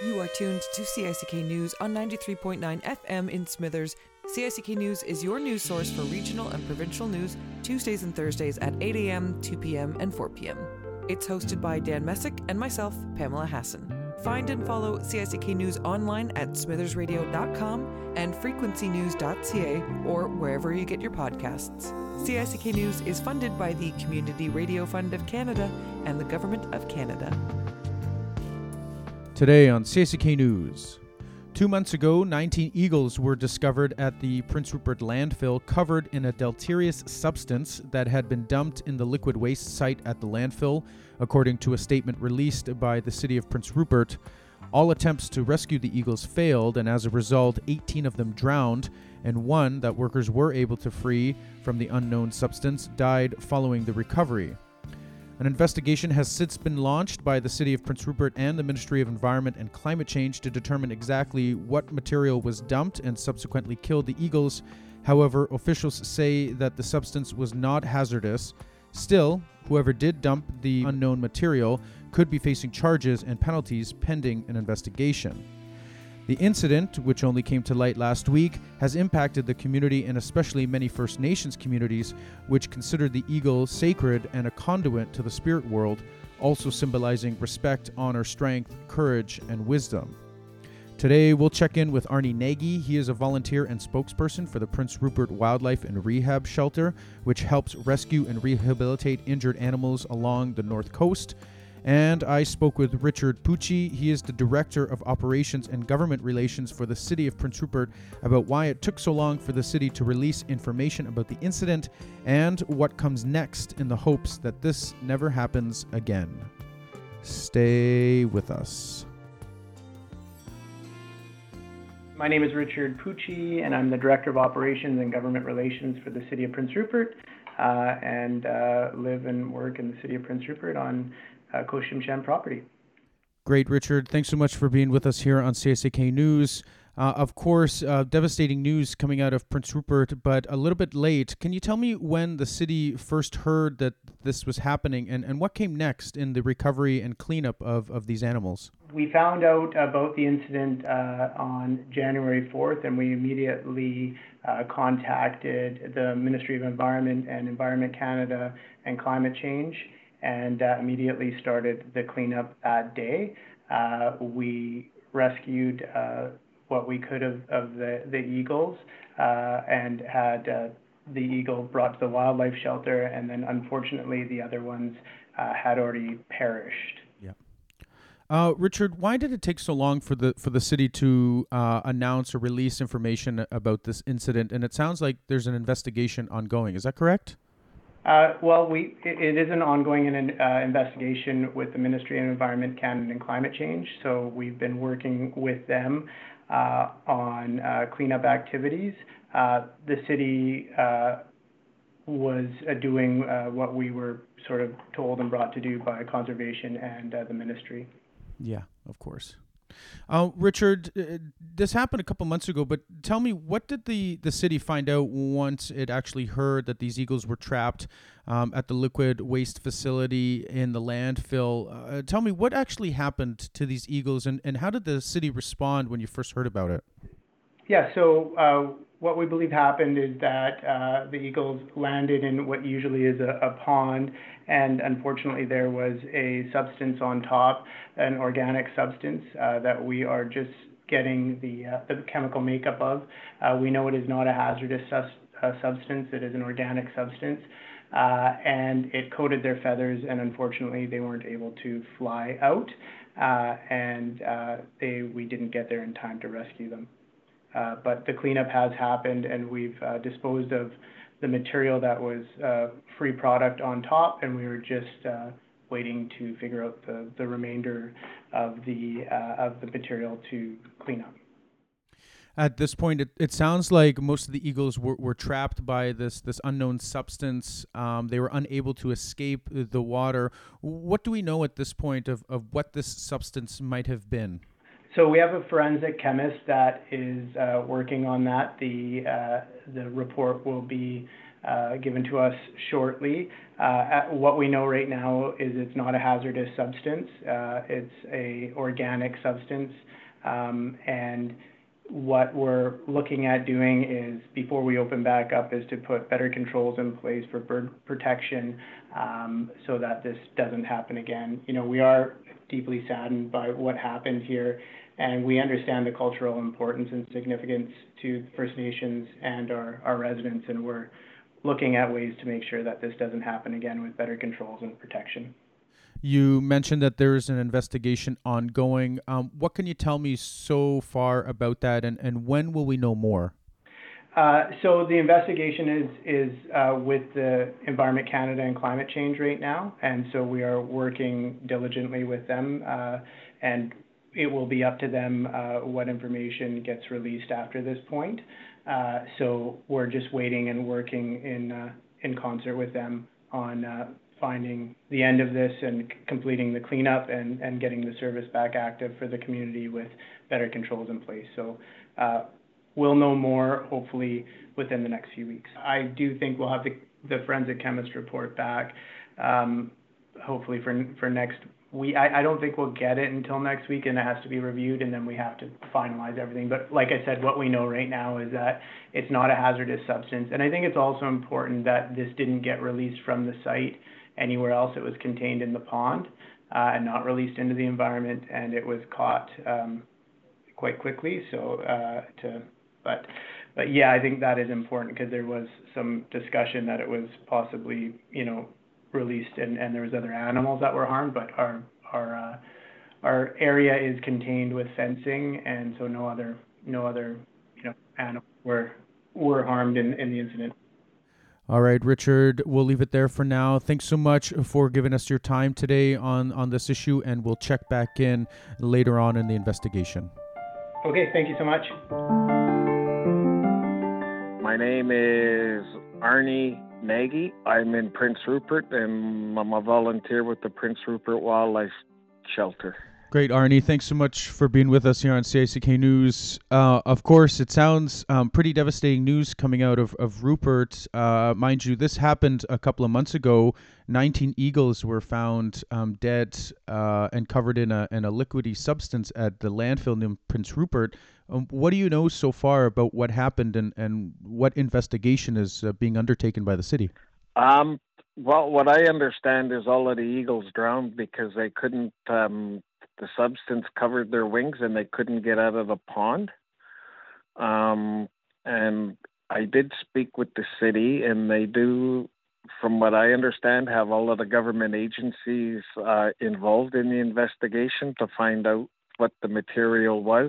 You are tuned to CICK News on 93.9 FM in Smithers. CICK News is your news source for regional and provincial news, Tuesdays and Thursdays at 8 a.m., 2 p.m., and 4 p.m. It's hosted by Dan Messick and myself, Pamela Hassan. Find and follow CICK News online at smithersradio.com and frequencynews.ca or wherever you get your podcasts. CICK News is funded by the Community Radio Fund of Canada and the Government of Canada. Today on CICK News. 2 months ago, 19 eagles were discovered at the Prince Rupert landfill covered in a deleterious substance that had been dumped in the liquid waste site at the landfill, according to a statement released by the city of Prince Rupert. All attempts to rescue the eagles failed, and as a result, 18 of them drowned, and one that workers were able to free from the unknown substance died following the recovery. An investigation has since been launched by the City of Prince Rupert and the Ministry of Environment and Climate Change to determine exactly what material was dumped and subsequently killed the eagles. However, officials say that the substance was not hazardous. Still, whoever did dump the unknown material could be facing charges and penalties pending an investigation. The incident, which only came to light last week, has impacted the community and especially many First Nations communities, which consider the eagle sacred and a conduit to the spirit world, also symbolizing respect, honor, strength, courage, and wisdom. Today, we'll check in with Arnie Nagy. He is a volunteer and spokesperson for the Prince Rupert Wildlife and Rehab Shelter, which helps rescue and rehabilitate injured animals along the North Coast. And I spoke with Richard Pucci. He is the Director of Operations and Government Relations for the City of Prince Rupert, about why it took so long for the city to release information about the incident and what comes next in the hopes that this never happens again. Stay with us. My name is Richard Pucci, and I'm the Director of Operations and Government Relations for the City of Prince Rupert, and live and work in the City of Prince Rupert on Coshim property. Great, Richard. Thanks so much for being with us here on CICK News. Of course, devastating news coming out of Prince Rupert, but a little bit late. Can you tell me when the city first heard that this was happening and what came next in the recovery and cleanup of these animals? We found out about the incident on January 4th, and we immediately contacted the Ministry of Environment and Environment Canada and Climate Change, and immediately started the cleanup that day. We rescued what we could of the eagles and had the eagle brought to the wildlife shelter, and then unfortunately the other ones had already perished. Yeah. Richard, why did it take so long for the city to announce or release information about this incident? And it sounds like there's an investigation ongoing. Is that correct? Well, it is an ongoing investigation with the Ministry of Environment Canada and Climate Change. So we've been working with them on cleanup activities. The city was doing what we were sort of told and brought to do by conservation and the ministry. Yeah, of course. Richard, this happened a couple months ago, but tell me, what did the city find out once it actually heard that these eagles were trapped at the liquid waste facility in the landfill? Tell me, what actually happened to these eagles, and how did the city respond when you first heard about it? Yeah, so what we believe happened is that the eagles landed in what usually is a pond, and unfortunately there was a substance on top, an organic substance that we are just getting the chemical makeup of. We know it is not a hazardous substance, it is an organic substance, and it coated their feathers, and unfortunately they weren't able to fly out, and we didn't get there in time to rescue them. But the cleanup has happened, and we've disposed of the material that was free product on top, and we were just waiting to figure out the remainder of the material to clean up. At this point, it sounds like most of the eagles were trapped by this unknown substance. They were unable to escape the water. What do we know at this point of what this substance might have been? So we have a forensic chemist that is working on that. The report will be given to us shortly. What we know right now is it's not a hazardous substance. It's a organic substance, and what we're looking at doing is, before we open back up, is to put better controls in place for bird protection, so that this doesn't happen again. We are deeply saddened by what happened here, and we understand the cultural importance and significance to First Nations and our residents, and we're looking at ways to make sure that this doesn't happen again with better controls and protection. You mentioned that there is an investigation ongoing. What can you tell me so far about that, and when will we know more? So the investigation is with the Environment Canada and Climate Change right now, and so we are working diligently with them, and it will be up to them what information gets released after this point. So we're just waiting and working in concert with them on finding the end of this and completing the cleanup and getting the service back active for the community with better controls in place. So we'll know more, hopefully, within the next few weeks. I do think we'll have the forensic chemist report back, hopefully for next week. I don't think we'll get it until next week, and it has to be reviewed, and then we have to finalize everything. But like I said, what we know right now is that it's not a hazardous substance. And I think it's also important that this didn't get released from the site anywhere else. It was contained in the pond and not released into the environment, and it was caught quite quickly. But yeah, I think that is important, because there was some discussion that it was possibly, released and there was other animals that were harmed, but our area is contained with fencing, and so no other animals were harmed in the incident. All right, Richard, we'll leave it there for now. Thanks so much for giving us your time today on this issue, and we'll check back in later on in the investigation. Okay, thank you so much. My name is Arnie Nagy. I'm in Prince Rupert, and I'm a volunteer with the Prince Rupert Wildlife Shelter. Great, Arnie. Thanks so much for being with us here on CICK News. Of course, it sounds pretty devastating news coming out of Rupert. Mind you, this happened a couple of months ago. 19 eagles were found dead and covered in a liquidy substance at the landfill in Prince Rupert. What do you know so far about what happened, and what investigation is being undertaken by the city? Well, what I understand is all of the eagles drowned because they couldn't, the substance covered their wings and they couldn't get out of the pond. And I did speak with the city, and they do, from what I understand, have all of the government agencies involved in the investigation to find out what the material was,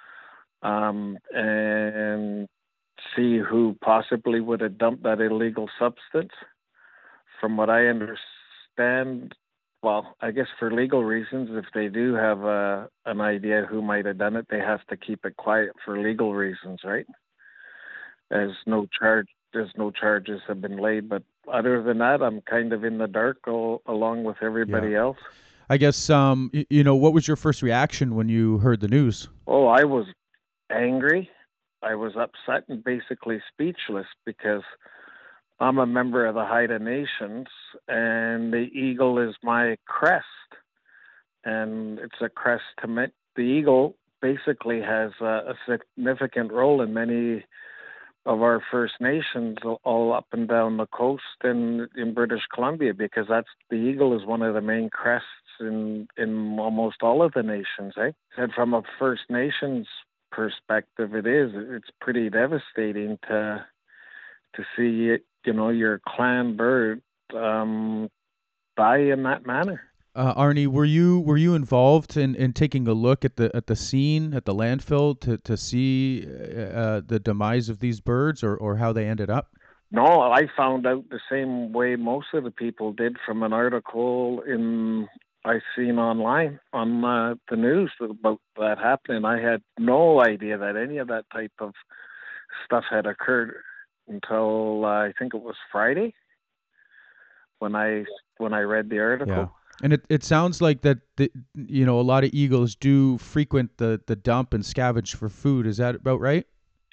and see who possibly would have dumped that illegal substance. From what I understand, well, I guess for legal reasons, if they do have an idea who might have done it, they have to keep it quiet for legal reasons, right? There's no charges have been laid, but other than that, I'm kind of in the dark along with everybody else. I guess, what was your first reaction when you heard the news? Oh, I was angry. I was upset and basically speechless, because I'm a member of the Haida Nations, and the eagle is my crest. And it's a crest to the eagle basically has a significant role in many of our First Nations all up and down the coast and in British Columbia, because the eagle is one of the main crests in almost all of the nations, eh? And from a First Nations perspective, it's pretty devastating to see it, your clan bird die in that manner. Arnie, were you involved in taking a look at the scene at the landfill to see the demise of these birds, or how they ended up? No, I found out the same way most of the people did from an article I seen online on the news about that happening. I had no idea that any of that type of stuff had occurred until I think it was Friday when I read the article. Yeah. And it sounds like that a lot of eagles do frequent the dump and scavenge for food. Is that about right?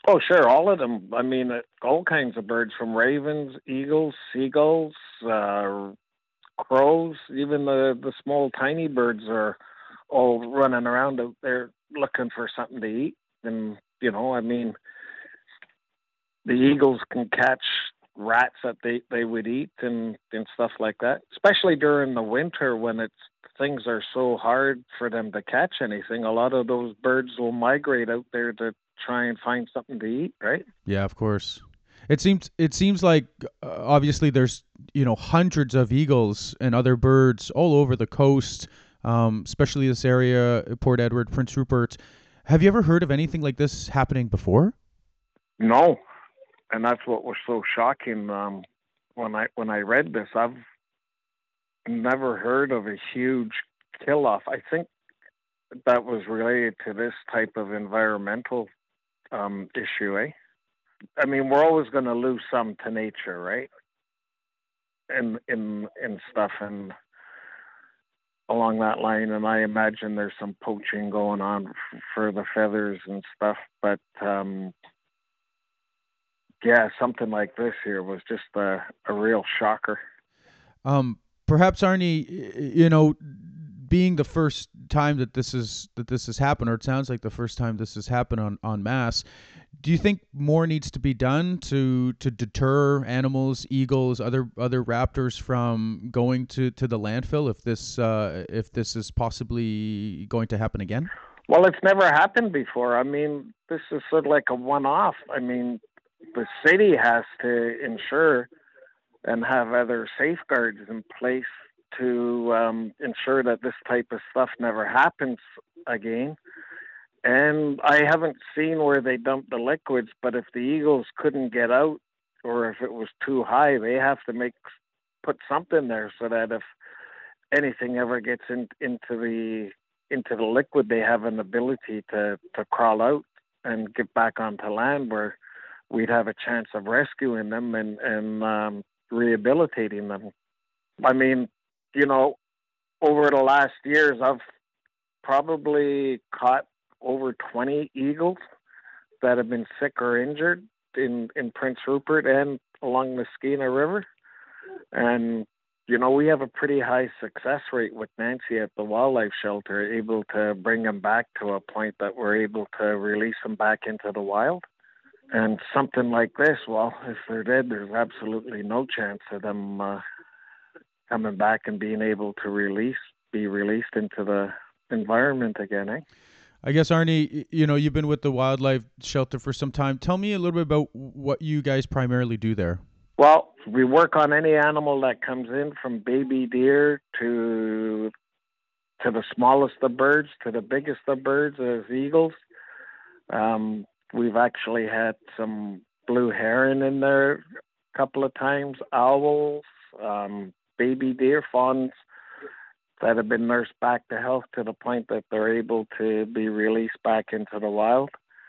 Oh, sure, all of them. I mean, all kinds of birds, from ravens, eagles, seagulls, crows, even the small tiny birds are all running around out there looking for something to eat. And I mean, the eagles can catch rats that they would eat and stuff like that. Especially during the winter when things are so hard for them to catch anything. A lot of those birds will migrate out there to try and find something to eat, right? Yeah, of course. It seems like obviously there's hundreds of eagles and other birds all over the coast, especially this area, Port Edward, Prince Rupert. Have you ever heard of anything like this happening before? No, and that's what was so shocking. When I read this, I've never heard of a huge kill off. I think that was related to this type of environmental issue, eh? I mean, we're always going to lose some to nature, right? In stuff and along that line, and I imagine there's some poaching going on for the feathers and stuff. But yeah, something like this here was just a real shocker. Perhaps Arnie, being the first time that this has happened, or it sounds like the first time this has happened on mass. Do you think more needs to be done to deter animals, eagles, other raptors from going to the landfill if this is possibly going to happen again? Well, it's never happened before. I mean, this is sort of like a one-off. I mean, the city has to ensure and have other safeguards in place to ensure that this type of stuff never happens again. And I haven't seen where they dump the liquids, but if the eagles couldn't get out or if it was too high, they have to put something there so that if anything ever gets into the liquid, they have an ability to crawl out and get back onto land where we'd have a chance of rescuing them and rehabilitating them. I mean, over the last years, I've probably caught over 20 eagles that have been sick or injured in Prince Rupert and along the Skeena River. And, we have a pretty high success rate with Nancy at the wildlife shelter, able to bring them back to a point that we're able to release them back into the wild. And something like this, well, if they're dead, there's absolutely no chance of them coming back and being able to be released into the environment again, eh? I guess, Arnie, you've been with the wildlife shelter for some time. Tell me a little bit about what you guys primarily do there. Well, we work on any animal that comes in, from baby deer to the smallest of birds to the biggest of birds, as eagles. We've actually had some blue heron in there a couple of times, owls, baby deer, fawns that have been nursed back to health to the point that they're able to be released back into the wild.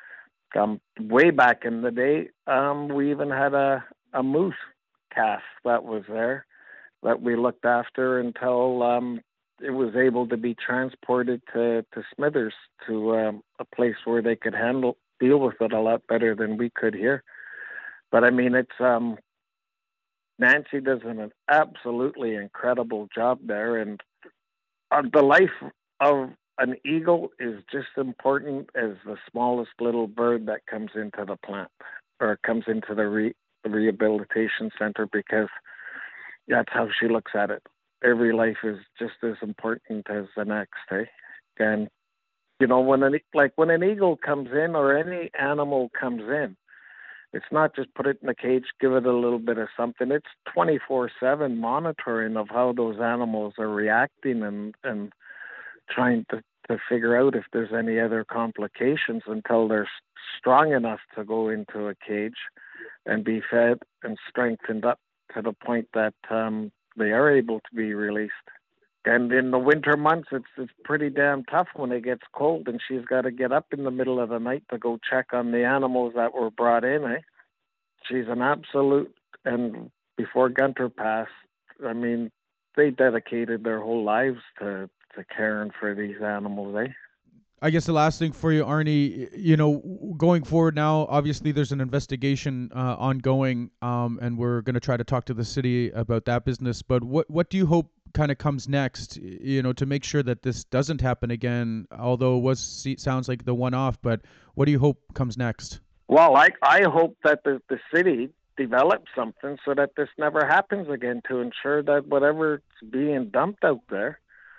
Way back in the day, we even had a moose calf that was there that we looked after until it was able to be transported to Smithers, to a place where they could deal with it a lot better than we could here. But I mean, it's Nancy does an absolutely incredible job there, and the life of an eagle is just important as the smallest little bird that comes into the plant or comes into the rehabilitation center, because that's how she looks at it. Every life is just as important as the next, eh? And when an eagle comes in or any animal comes in, it's not just put it in a cage, give it a little bit of something. It's 24/7 monitoring of how those animals are reacting and trying to figure out if there's any other complications until they're strong enough to go into a cage and be fed and strengthened up to the point that they are able to be released. And in the winter months, it's pretty damn tough when it gets cold and she's got to get up in the middle of the night to go check on the animals that were brought in, eh? She's an absolute, and before Gunter passed, I mean, they dedicated their whole lives to caring for these animals, eh? I guess the last thing for you, Arnie, going forward now, obviously there's an investigation ongoing, and we're going to try to talk to the city about that business. But what do you hope kind of comes next, to make sure that this doesn't happen again, although sounds like the one-off, but what do you hope comes next? Well, I hope that the city develops something so that this never happens again, to ensure that whatever's being dumped out there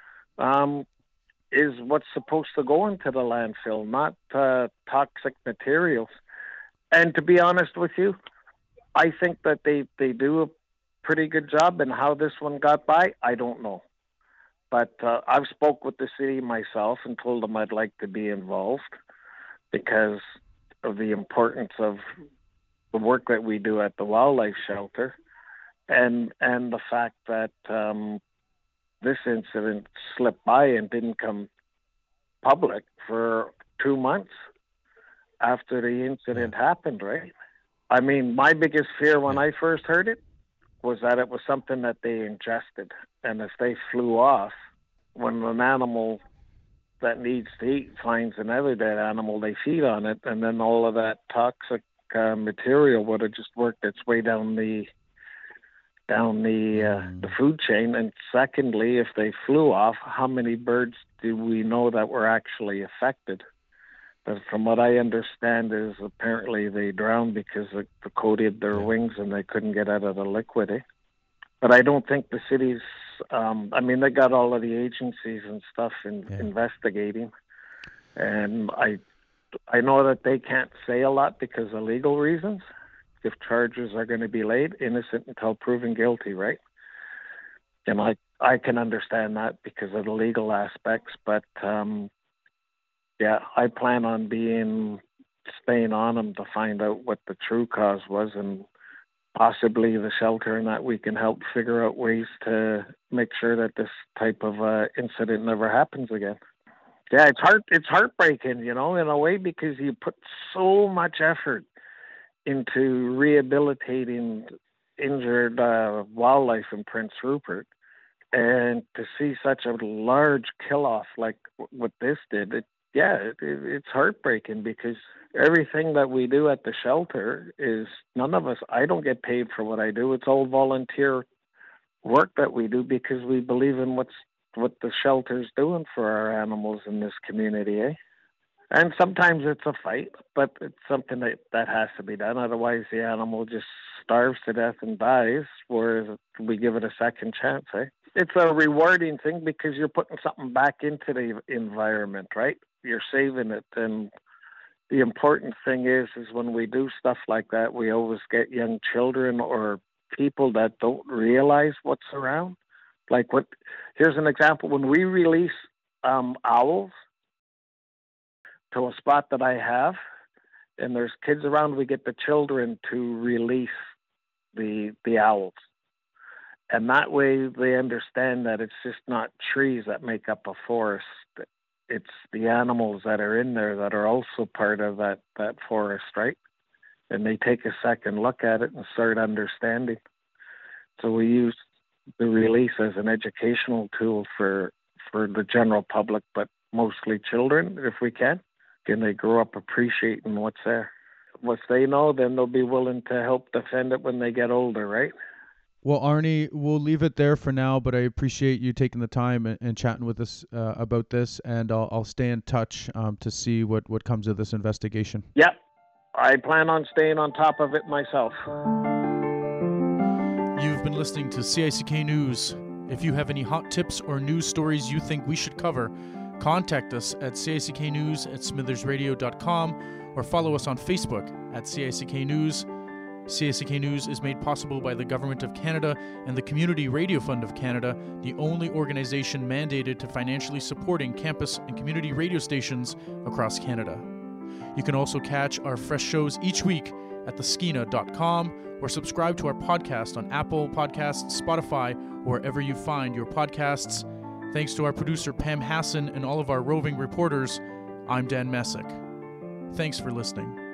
is what's supposed to go into the landfill, not toxic materials. And to be honest with you, I think that they do a pretty good job. And how this one got by, I don't know. But I've spoke with the city myself and told them I'd like to be involved because of the importance of the work that we do at the wildlife shelter, and the fact that this incident slipped by and didn't come public for 2 months after the incident happened, right? I mean, my biggest fear when I first heard it was that it was something that they ingested, and if they flew off, when an animal that needs to eat finds another dead animal, they feed on it, and then all of that toxic material would have just worked its way down the food chain. And secondly, if they flew off, how many birds do we know that were actually affected? But from what I understand is apparently they drowned because it coated their wings and they couldn't get out of the liquid. But I don't think the city's they got all of the agencies and stuff investigating, and I know that they can't say a lot because of legal reasons. If charges are going to be laid, innocent until proven guilty, right? And I can understand that because of the legal aspects, but I plan on staying on them to find out what the true cause was, and possibly the shelter, and that we can help figure out ways to make sure that this type of incident never happens again. Yeah, it's heartbreaking, in a way, because you put so much effort into rehabilitating injured wildlife in Prince Rupert, and to see such a large kill-off like what this did, it's heartbreaking, because everything that we do at the shelter is I don't get paid for what I do. It's all volunteer work that we do because we believe in what the shelter's doing for our animals in this community, And sometimes it's a fight, but it's something that has to be done. Otherwise, the animal just starves to death and dies, whereas we give it a second chance, It's a rewarding thing because you're putting something back into the environment, right? You're saving it. And the important thing is when we do stuff like that, we always get young children or people that don't realize what's around. Here's an example. When we release owls to a spot that I have, and there's kids around, we get the children to release the owls. And that way they understand that it's just not trees that make up a forest. It's the animals that are in there that are also part of that forest, right? And they take a second look at it and start understanding. So we use the release as an educational tool for the general public, but mostly children, if we can. And they grow up appreciating what's there. Once they know, then they'll be willing to help defend it when they get older, right? Well, Arnie, we'll leave it there for now, but I appreciate you taking the time and chatting with us about this, and I'll stay in touch to see what comes of this investigation. Yep. I plan on staying on top of it myself. You've been listening to CICK News. If you have any hot tips or news stories you think we should cover, contact us at cicknews@smithersradio.com or follow us on Facebook at CICK News. CICK News is made possible by the Government of Canada and the Community Radio Fund of Canada, the only organization mandated to financially supporting campus and community radio stations across Canada. You can also catch our fresh shows each week at theskeena.com or subscribe to our podcast on Apple Podcasts, Spotify, or wherever you find your podcasts. Thanks to our producer Pam Hassan and all of our roving reporters, I'm Dan Messick. Thanks for listening.